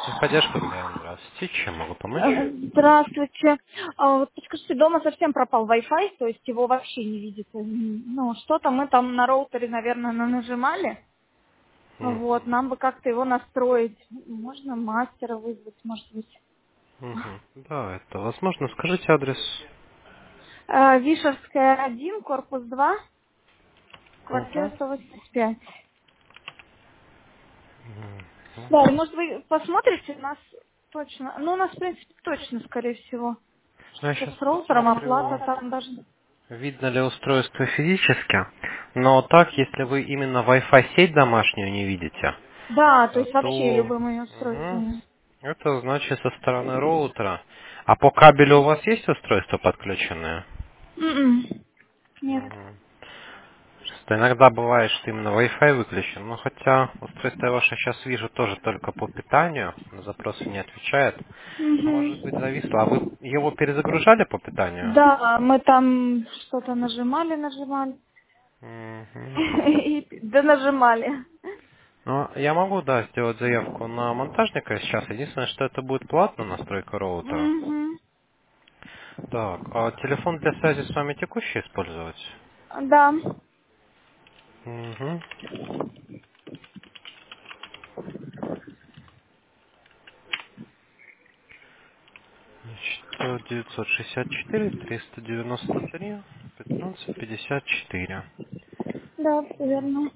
Техподдержка, Гагарина, здравствуйте. Чем могу помочь? Здравствуйте. Вот подскажите, дома совсем пропал Wi-Fi, то есть его вообще не видит. Ну, что-то мы там на роутере, наверное, нажимали. Вот, Мгм. нам бы как-то его настроить. Можно мастера вызвать, может быть. Мгм. Да, это возможно. Скажите адрес. Вишерская 1, корпус 2, квартира Мгм. 185. Мгм. Да, и, может, вы посмотрите нас точно. Ну, у нас, в принципе, точно, скорее всего. Ну, я Сейчас сейчас с роутером оплата посмотрю, там даже. видно ли устройство физически. Но так, если вы именно Wi-Fi сеть домашнюю не видите, Да, то есть вообще то любыми мгм, устройствами. это значит со стороны роутера. А по кабелю у вас есть устройства подключенные? М-м. Нет. Мгм. Просто иногда бывает, что именно Wi-Fi выключен, но хотя устройство я ваше сейчас вижу тоже только по питанию, на запросы не отвечает. Может быть Мгм. зависло. А вы его перезагружали по питанию? Да, мы там что-то нажимали. Мгм. И да нажимали. Ну, я могу, да, сделать заявку на монтажника сейчас. Единственное, что это будет платно, настройка роутера. Мгм. Так, а телефон для связи с вами текущий использовать? Да. Угу. Значит, 964 393 1554. Да, всё верно.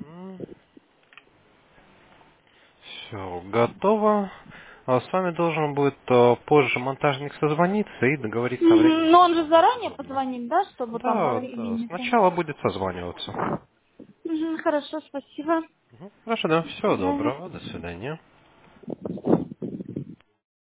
Все, готово. С вами должен будет позже монтажник созвониться и договориться о времени, Но он когда же вам будет заранее удобно. позвонит, да, чтобы там по Да, да, времени там. сначала будет созваниваться. Хорошо, спасибо. Хорошо, да, До всего свидания. доброго, до свидания.